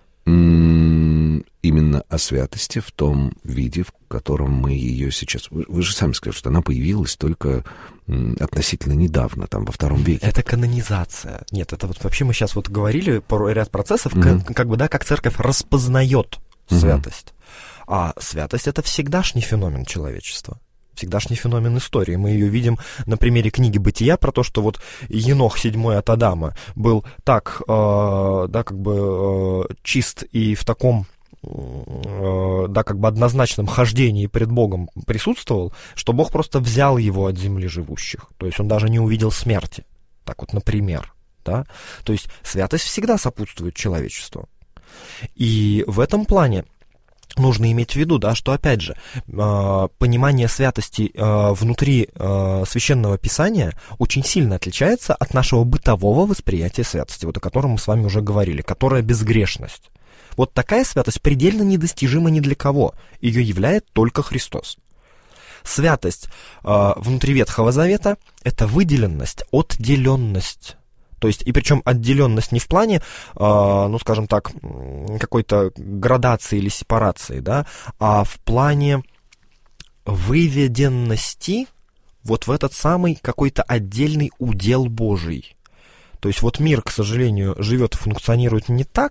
Именно о святости в том виде, в котором мы ее сейчас... Вы же сами сказали, что она появилась только относительно недавно, там, во II веке. Это канонизация. Нет, это вот вообще мы сейчас вот говорили про ряд процессов, как бы, да, как церковь распознает святость. А святость — это всегдашний феномен человечества. Всегдашний феномен истории. Мы ее видим на примере книги «Бытия», про то, что вот Енох, 7-й от Адама, был так, да, как бы чист и в таком, да, как бы однозначном хождении пред Богом присутствовал, что Бог просто взял его от земли живущих. То есть он даже не увидел смерти. Так вот, например. Да? То есть святость всегда сопутствует человечеству. И в этом плане нужно иметь в виду, да, что, опять же, понимание святости внутри Священного Писания очень сильно отличается от нашего бытового восприятия святости, вот о котором мы с вами уже говорили, которая безгрешность. Вот такая святость предельно недостижима ни для кого. Ее являет только Христос. Святость внутри Ветхого Завета — это выделенность, отделенность. То есть, и причем отделенность не в плане, ну, скажем так, какой-то градации или сепарации, да, а в плане выведенности вот в этот самый какой-то отдельный удел Божий. То есть вот мир, к сожалению, живет и функционирует не так,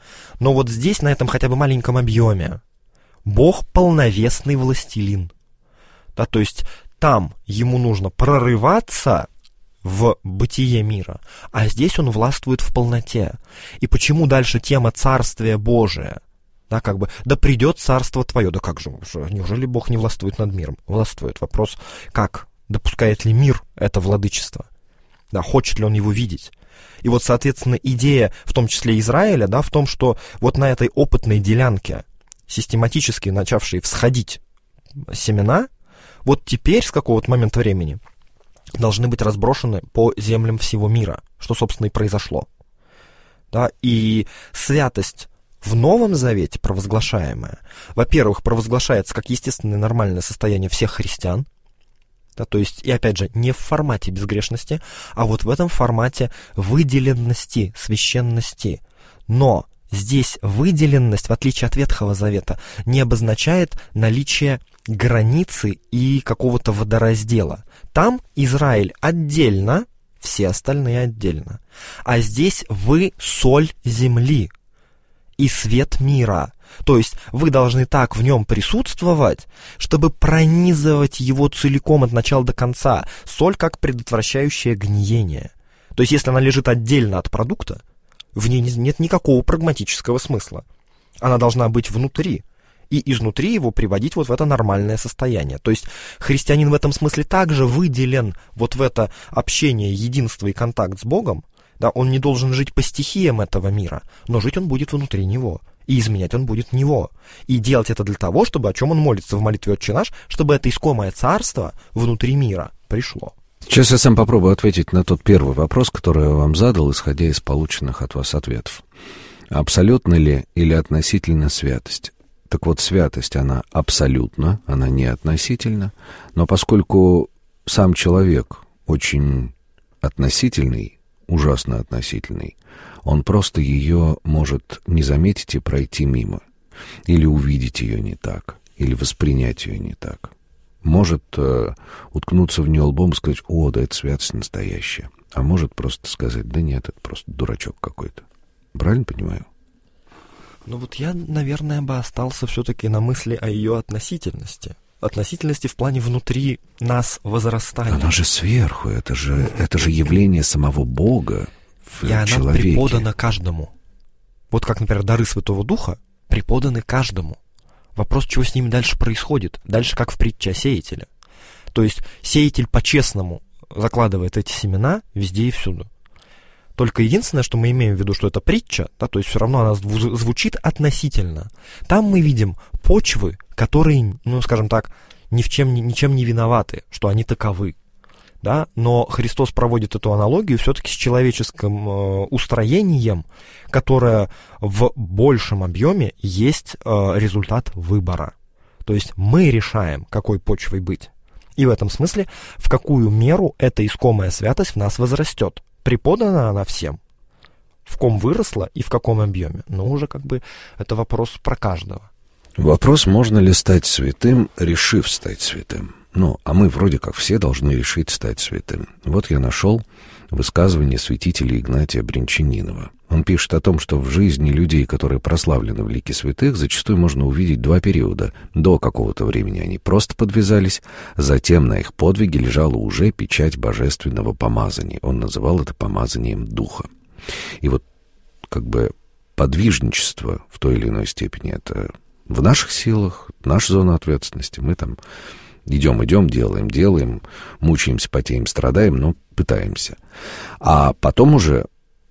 Но вот здесь, на этом хотя бы маленьком объеме, Бог полновесный властелин. Да, то есть там ему нужно прорываться в бытие мира, а здесь он властвует в полноте. И почему дальше тема Царствия Божия? Да, как бы, да придет царство твое. Да как же, неужели Бог не властвует над миром? Властвует. Вопрос, как? Допускает ли мир это владычество? Да, хочет ли он его видеть? И вот, соответственно, идея, в том числе Израиля, да, в том, что вот на этой опытной делянке, систематически начавшие всходить семена, вот теперь, с какого-то момента времени, должны быть разброшены по землям всего мира, что, собственно, и произошло. Да, и святость в Новом Завете провозглашаемая, во-первых, провозглашается как естественное нормальное состояние всех христиан, да, то есть, и опять же, не в формате безгрешности, а вот в этом формате выделенности, священности. Но здесь выделенность, в отличие от Ветхого Завета, не обозначает наличие границы и какого-то водораздела. Там Израиль отдельно, все остальные отдельно. А здесь вы соль земли и свет мира. То есть вы должны так в нем присутствовать, чтобы пронизывать его целиком от начала до конца. Соль как предотвращающее гниение. То есть если она лежит отдельно от продукта, в ней нет никакого прагматического смысла. Она должна быть внутри. И изнутри его приводить вот в это нормальное состояние. То есть христианин в этом смысле также выделен вот в это общение, единство и контакт с Богом. Да, он не должен жить по стихиям этого мира, но жить он будет внутри него. И изменять он будет него. И делать это для того, чтобы, о чем он молится в молитве «Отче наш», чтобы это искомое царство внутри мира пришло. Сейчас я сам попробую ответить на тот первый вопрос, который я вам задал, исходя из полученных от вас ответов. Абсолютна ли или относительно святость? Так вот, святость, она абсолютна, она не относительна, но поскольку сам человек очень относительный, ужасно относительный, он просто ее может не заметить и пройти мимо, или увидеть ее не так, или воспринять ее не так. Может уткнуться в нее лбом и сказать: «О, да это святость настоящая», а может просто сказать: «Да нет, это просто дурачок какой-то». Правильно понимаю? Ну вот я, наверное, бы остался все-таки на мысли о ее относительности. Относительности в плане внутри нас возрастания. Оно же сверху, это же явление самого Бога в человеке. И она преподана каждому. Вот как, например, дары Святого Духа преподаны каждому. Вопрос, чего с ними дальше происходит. Дальше как в притче о сеятеле. То есть сеятель по-честному закладывает эти семена везде и всюду. Только единственное, что мы имеем в виду, что это притча, да, то есть все равно она звучит относительно. Там мы видим почвы, которые, ну, скажем так, ничем не виноваты, что они таковы. Да? Но Христос проводит эту аналогию все-таки с человеческим устроением, которое в большем объеме есть результат выбора. То есть мы решаем, какой почвой быть. И в этом смысле, в какую меру эта искомая святость в нас возрастет. Преподана она всем. В ком выросла и в каком объеме. Но уже как бы это вопрос про каждого. Вопрос, можно ли стать святым, решив стать святым. Ну, а мы вроде как все должны решить стать святым. Вот я нашел высказывание святителя Игнатия Брянчанинова. Он пишет о том, что в жизни людей, которые прославлены в лике святых, зачастую можно увидеть два периода. До какого-то времени они просто подвязались, затем на их подвиге лежала уже печать божественного помазания. Он называл это помазанием духа. И вот как бы подвижничество в той или иной степени — это в наших силах, наша зона ответственности. Мы там идем, делаем, мучаемся, потеем, страдаем, но пытаемся. А потом уже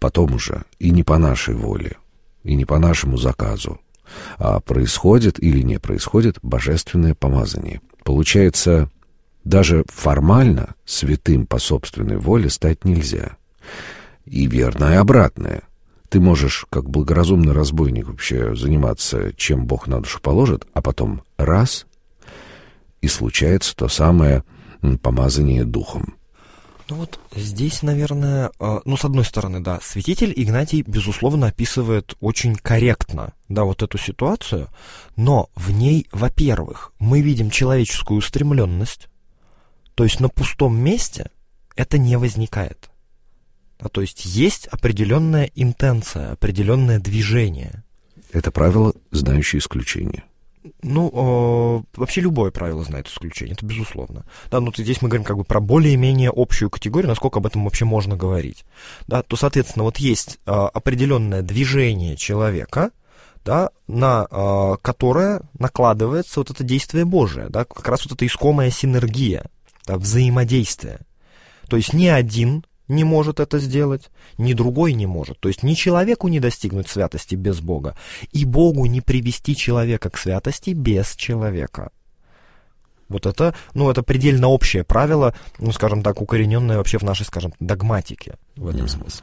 и не по нашей воле, и не по нашему заказу, а происходит или не происходит божественное помазание. Получается, даже формально святым по собственной воле стать нельзя. И верно, и обратное. Ты можешь, как благоразумный разбойник, вообще заниматься, чем Бог на душу положит, а потом раз — и случается то самое помазание духом. Ну вот здесь, наверное, с одной стороны, да, святитель Игнатий, безусловно, описывает очень корректно, да, вот эту ситуацию, но в ней, во-первых, мы видим человеческую устремленность, то есть на пустом месте это не возникает. Да, то есть есть определенная интенция, определенное движение. это правило, знающее исключение. Ну, вообще любое правило знает исключение, это безусловно. Да, ну, здесь мы говорим как бы про более-менее общую категорию, насколько об этом вообще можно говорить. Да, то, соответственно, вот есть определенное движение человека, да, на которое накладывается вот это действие Божие, да, как раз вот эта искомая синергия, да, взаимодействие. То есть ни один не может это сделать, ни другой не может. То есть ни человеку не достигнуть святости без Бога, и Богу не привести человека к святости без человека. Вот это, ну, это предельно общее правило, ну, скажем так, укорененное вообще в нашей, скажем, догматике в этом смысле.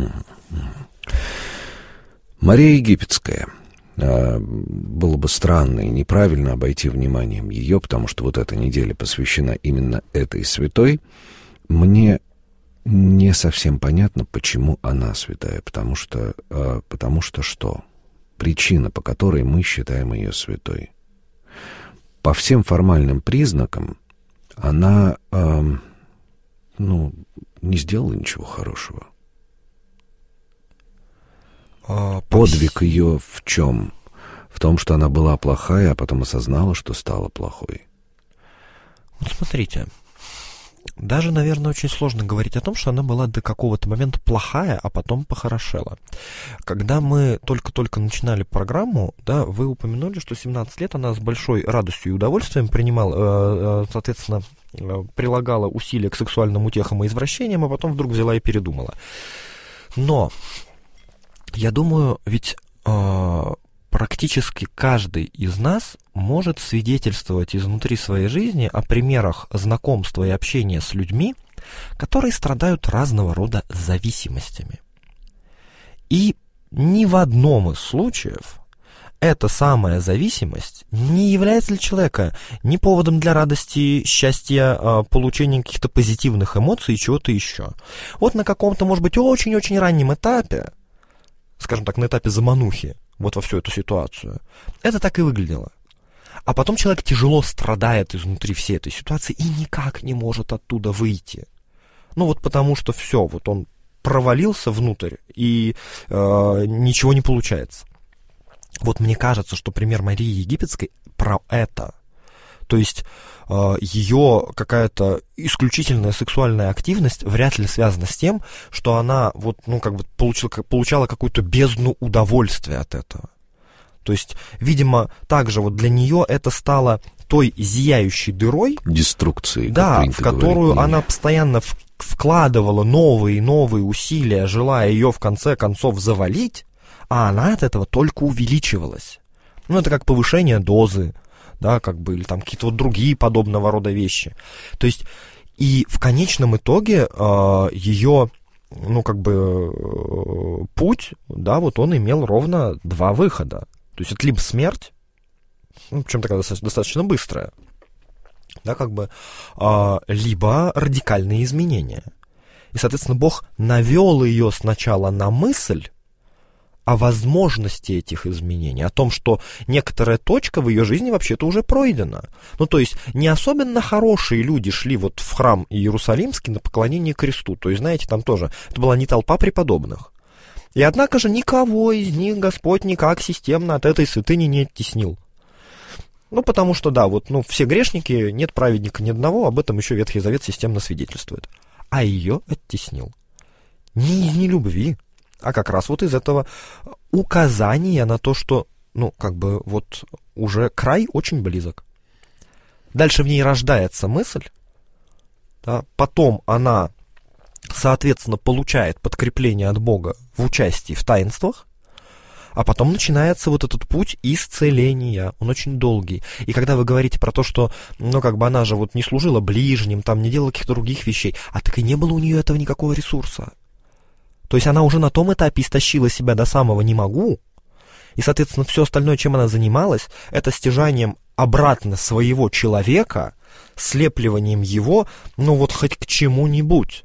Мария Египетская. Было бы странно и неправильно обойти вниманием ее, потому что вот эта неделя посвящена именно этой святой. Мне не совсем понятно, почему она святая, потому что что? Причина, по которой мы считаем ее святой. По всем формальным признакам она, не сделала ничего хорошего. Подвиг ее в чем? В том, что она была плохая, а потом осознала, что стала плохой. Вот смотрите. Даже, наверное, очень сложно говорить о том, что она была до какого-то момента плохая, а потом похорошела. Когда мы только-только начинали программу, да, вы упомянули, что 17 лет она с большой радостью и удовольствием принимала, соответственно, прилагала усилия к сексуальным утехам и извращениям, а потом вдруг взяла и передумала. Но я думаю, ведь практически каждый из нас может свидетельствовать изнутри своей жизни о примерах знакомства и общения с людьми, которые страдают разного рода зависимостями. И ни в одном из случаев эта самая зависимость не является для человека ни поводом для радости, счастья, получения каких-то позитивных эмоций и чего-то еще. Вот на каком-то, может быть, очень-очень раннем этапе, скажем так, на этапе заманухи, вот во всю эту ситуацию, это так и выглядело. А потом человек тяжело страдает изнутри всей этой ситуации и никак не может оттуда выйти. Ну вот потому что все, вот он провалился внутрь и ничего не получается. Вот мне кажется, что пример Марии Египетской про это. То есть ее какая-то исключительная сексуальная активность вряд ли связана с тем, что она вот, ну, как бы получала какую-то бездну удовольствия от этого. То есть, видимо, также вот для нее это стало той зияющей дырой, деструкцией, да, в которую говорить, она постоянно вкладывала новые и новые усилия, желая ее в конце концов завалить, а она от этого только увеличивалась. Ну, это как повышение дозы, да, как бы, или там какие-то вот другие подобного рода вещи. То есть, и в конечном итоге ее, ну, как бы, путь, да, вот он имел ровно два выхода. То есть, это либо смерть, ну, причем такая достаточно быстрая, да, как бы, либо радикальные изменения. И, соответственно, Бог навел ее сначала на мысль о возможности этих изменений, о том, что некоторая точка в ее жизни вообще-то уже пройдена. Ну, то есть, не особенно хорошие люди шли вот в храм Иерусалимский на поклонение кресту. То есть, знаете, там тоже, это была не толпа преподобных. И однако же никого из них Господь никак системно от этой святыни не оттеснил. Ну, потому что, да, вот, ну, все грешники, нет праведника ни одного, об этом еще Ветхий Завет системно свидетельствует. А ее оттеснил. Не из нелюбви, а как раз вот из этого указания на то, что, ну, как бы вот уже край очень близок. Дальше в ней рождается мысль, да, потом она, соответственно, получает подкрепление от Бога в участии в таинствах, а потом начинается вот этот путь исцеления, он очень долгий. И когда вы говорите про то, что, ну, как бы она же вот не служила ближним, там не делала каких-то других вещей, а так и не было у нее этого никакого ресурса. То есть она уже на том этапе истощила себя до самого «не могу», и, соответственно, все остальное, чем она занималась, это стяжанием обратно своего человека, слепливанием его, ну вот хоть к чему-нибудь.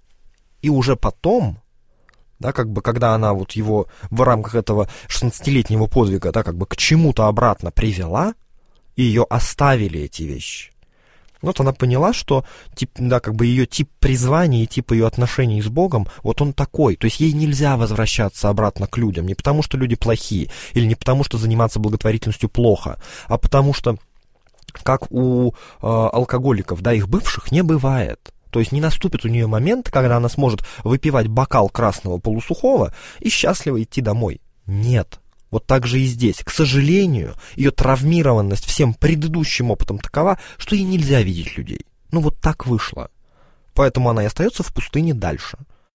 И уже потом, да, как бы, когда она вот его в рамках этого 16-летнего подвига, да, как бы к чему-то обратно привела, и ее оставили эти вещи. Вот она поняла, что ее тип призвания и тип ее отношений с Богом, вот он такой. То есть ей нельзя возвращаться обратно к людям. Не потому, что люди плохие, или не потому, что заниматься благотворительностью плохо, а потому что, как у алкоголиков, их бывших не бывает. То есть не наступит у нее момент, когда она сможет выпивать бокал красного полусухого и счастливо идти домой. Нет. Вот так же и здесь. К сожалению, ее травмированность всем предыдущим опытом такова, что ей нельзя видеть людей. Вот так вышло. Поэтому она и остается в пустыне дальше.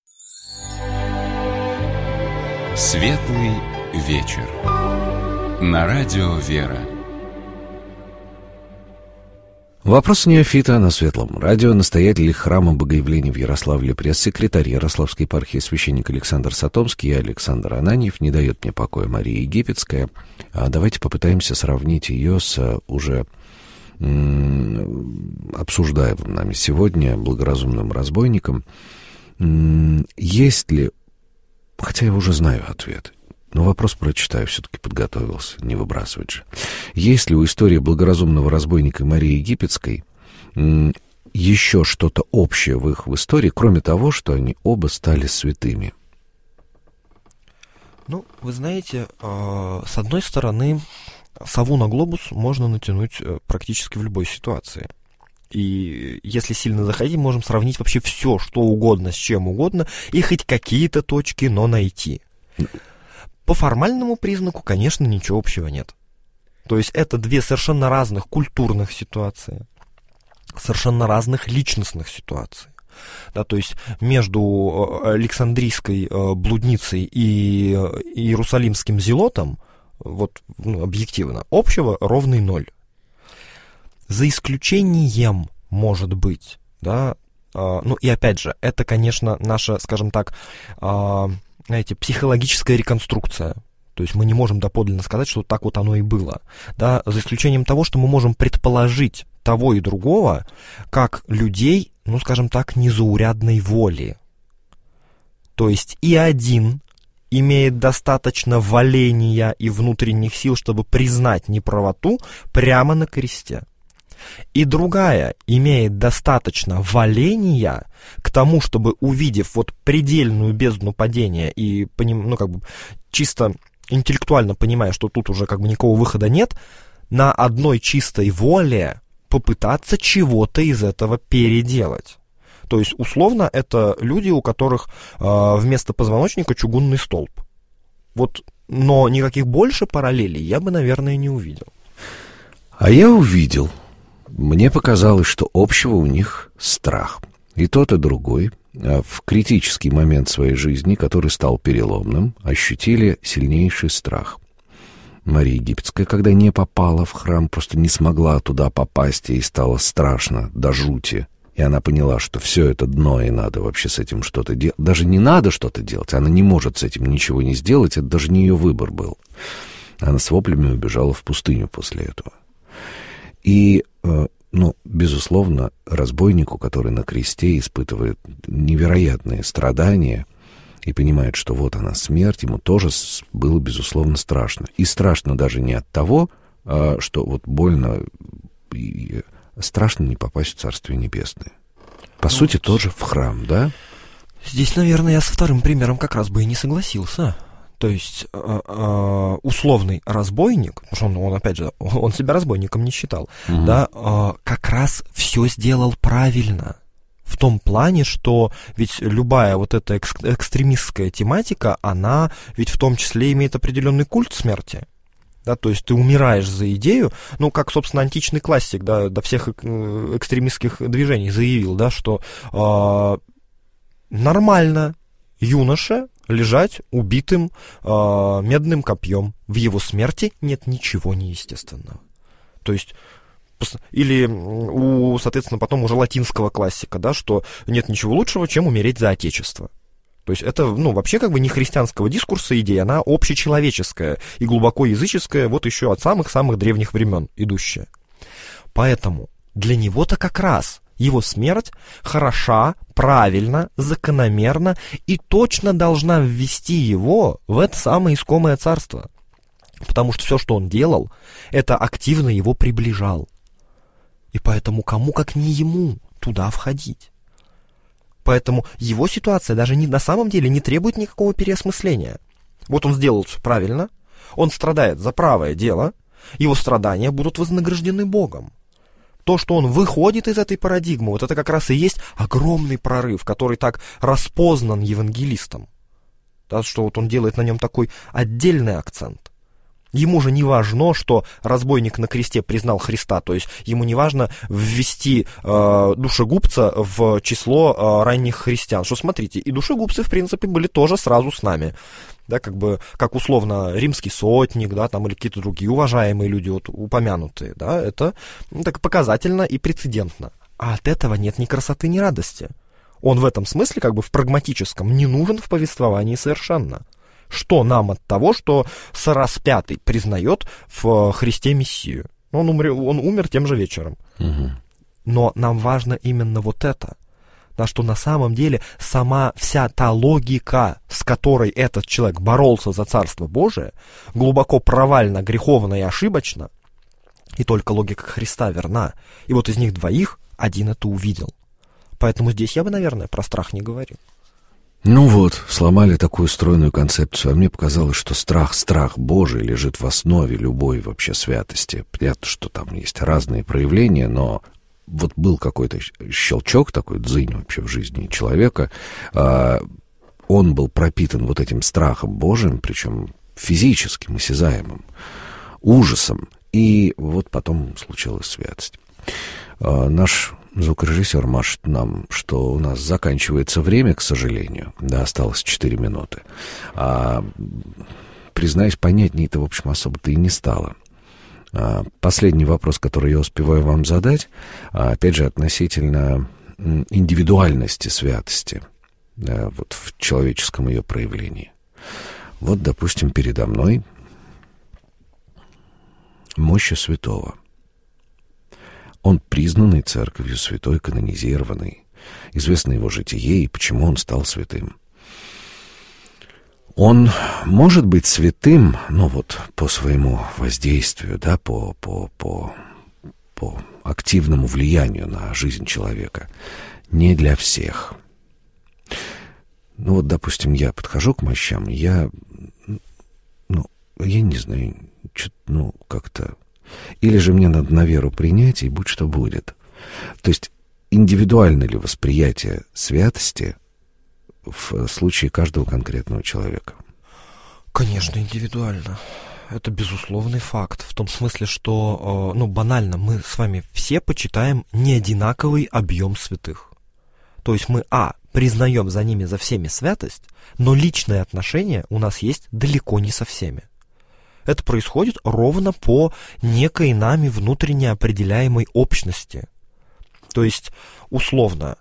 Светлый вечер. На радио «Вера». Вопрос неофита на Светлом радио. Настоятель храма Богоявления в Ярославле, пресс-секретарь Ярославской епархии священник Александр Сатомский и Александр Ананьев. Не дает мне покоя Мария Египетская. Давайте попытаемся сравнить ее с уже обсуждаемым нами сегодня благоразумным разбойником. Есть ли, хотя я уже знаю ответ, но вопрос прочитаю, все-таки подготовился, не выбрасывать же. Есть ли у истории благоразумного разбойника Марии Египетской еще что-то общее в их истории, кроме того, что они оба стали святыми? Вы знаете, с одной стороны, сову на глобус можно натянуть практически в любой ситуации. И если сильно захотим, можем сравнить вообще все, что угодно, с чем угодно, и хоть какие-то точки, но найти. По формальному признаку, конечно, ничего общего нет. То есть это две совершенно разных культурных ситуации, совершенно разных личностных ситуаций. То есть между Александрийской блудницей и Иерусалимским зелотом, объективно, общего ровный ноль. За исключением, может быть, и опять же, это, конечно, наша, скажем так, психологическая реконструкция. То есть мы не можем доподлинно сказать, что так вот оно и было. За исключением того, что мы можем предположить того и другого как людей, скажем так, незаурядной воли. То есть и один имеет достаточно воления и внутренних сил, чтобы признать неправоту прямо на кресте. И другая имеет достаточно воления к тому, чтобы, увидев предельную бездну падения и чисто интеллектуально понимая, что тут уже никакого выхода нет, на одной чистой воле попытаться чего-то из этого переделать. То есть, условно, это люди, у которых вместо позвоночника чугунный столб. Но никаких больше параллелей я бы, наверное, не увидел. А я увидел. Мне показалось, что общего у них страх. И тот, и другой в критический момент своей жизни, который стал переломным, ощутили сильнейший страх. Мария Египетская, когда не попала в храм, просто не смогла туда попасть, ей стало страшно до жути. И она поняла, что все это дно, и надо вообще с этим что-то делать. Даже не надо что-то делать, она не может с этим ничего не сделать, это даже не ее выбор был. Она с воплями убежала в пустыню после этого. И, безусловно, разбойнику, который на кресте испытывает невероятные страдания и понимает, что вот она смерть, ему тоже было, безусловно, страшно. И страшно даже не от того, что больно, и страшно не попасть в Царствие Небесное. По сути, тоже в храм, да? Здесь, наверное, я со вторым примером как раз бы и не согласился. То есть условный разбойник, потому что он опять же, он себя разбойником не считал, как раз все сделал правильно. В том плане, что ведь любая эта экстремистская тематика, она ведь в том числе имеет определенный культ смерти. То есть ты умираешь за идею, как, собственно, античный классик, до всех экстремистских движений заявил, что нормально юноше лежать убитым медным копьем. В его смерти нет ничего неестественного. То есть, или соответственно, потом уже латинского классика, что нет ничего лучшего, чем умереть за отечество. То есть это, вообще не христианского дискурса идея, она общечеловеческая и глубоко языческая, еще от самых-самых древних времен идущая. Поэтому для него-то как раз его смерть хороша, правильно, закономерна и точно должна ввести его в это самое искомое царство. Потому что все, что он делал, это активно его приближал. И поэтому кому, как не ему, туда входить. Поэтому его ситуация даже на самом деле не требует никакого переосмысления. Вот он сделал все правильно, он страдает за правое дело, его страдания будут вознаграждены Богом. То, что он выходит из этой парадигмы, вот это как раз и есть огромный прорыв, который так распознан евангелистом. Да, что вот он делает на нем такой отдельный акцент. Ему же не важно, что разбойник на кресте признал Христа, то есть ему не важно ввести душегубца в число ранних христиан. Что смотрите, и душегубцы, в принципе, были тоже сразу с нами. Да, как условно римский сотник, да, там, или какие-то другие уважаемые люди, вот, упомянутые, да, это так показательно и прецедентно. А от этого нет ни красоты, ни радости. Он в этом смысле, в прагматическом, не нужен в повествовании совершенно. Что нам от того, что сораспятый признает в Христе Мессию? Он умер тем же вечером. Угу. Но нам важно именно вот это. Да, что на самом деле сама вся та логика, с которой этот человек боролся за Царство Божие, глубоко провальна, греховна и ошибочна, и только логика Христа верна. И вот из них двоих один это увидел. Поэтому здесь я бы, наверное, про страх не говорил. Ну вот, сломали такую стройную концепцию, а мне показалось, что страх Божий лежит в основе любой вообще святости. Понятно, что там есть разные проявления, но вот был какой-то щелчок такой, дзынь вообще в жизни человека. Он был пропитан вот этим страхом Божиим, причем физическим, осязаемым, ужасом. И вот потом случилась святость. Наш звукорежиссер машет нам, что у нас заканчивается время, к сожалению. Да, осталось 4 минуты. Признаюсь, понятнее-то, в общем, особо-то и не стало. Последний вопрос, который я успеваю вам задать, опять же, относительно индивидуальности святости, да, вот в человеческом ее проявлении. Вот, допустим, передо мной мощи святого. Он признанный церковью святой, канонизированный. Известно его житие и почему он стал святым. Он может быть святым, ну вот, по своему воздействию, да, по активному влиянию на жизнь человека. Не для всех. Ну вот, допустим, я подхожу к мощам, я не знаю, как-то... Или же мне надо на веру принять, и будь что будет. То есть индивидуально ли восприятие святости в случае каждого конкретного человека? Конечно, индивидуально. Это безусловный факт. В том смысле, что, банально, мы с вами все почитаем неодинаковый объем святых. То есть мы, признаем за ними, за всеми святость, но личные отношения у нас есть далеко не со всеми. Это происходит ровно по некой нами внутренне определяемой общности. То есть, условно,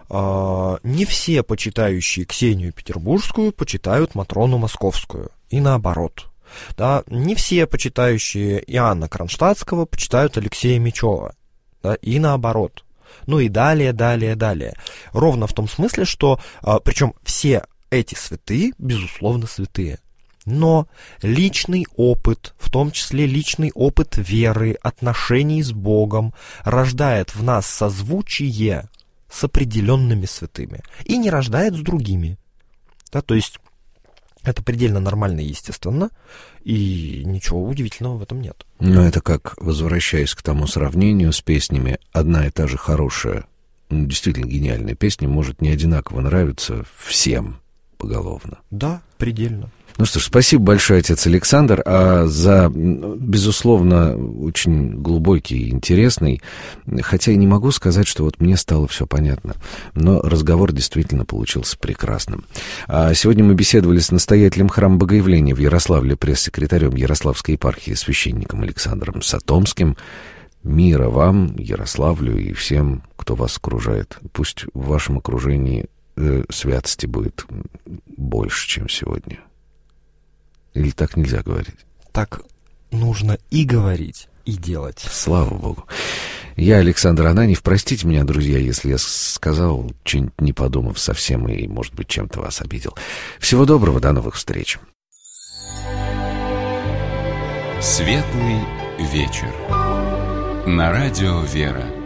не все почитающие Ксению Петербургскую почитают Матрону Московскую. И наоборот. Да, не все почитающие Иоанна Кронштадтского почитают Алексея Мечева. Да, и наоборот. Ну и далее. Ровно в том смысле, что, причем все эти святые, безусловно, святые. Но личный опыт, в том числе личный опыт веры, отношений с Богом, рождает в нас созвучие с определенными святыми и не рождает с другими. Да, то есть это предельно нормально и естественно, и ничего удивительного в этом нет. Но это как, возвращаясь к тому сравнению с песнями, одна и та же хорошая, действительно гениальная песня может не одинаково нравиться всем поголовно. Да, предельно. Ну что ж, спасибо большое, отец Александр, за, безусловно, очень глубокий и интересный, хотя и не могу сказать, что вот мне стало все понятно, но разговор действительно получился прекрасным. Сегодня мы беседовали с настоятелем храма Богоявления в Ярославле, пресс-секретарем Ярославской епархии, священником Александром Сатомским. Мира вам, Ярославлю и всем, кто вас окружает. Пусть в вашем окружении святости будет больше, чем сегодня. Или так нельзя говорить? Так нужно и говорить, и делать. Слава Богу. Я Александр Ананьев. Простите меня, друзья, если я сказал что-нибудь не подумав совсем и, может быть, чем-то вас обидел. Всего доброго, до новых встреч. Светлый вечер. На радио «Вера».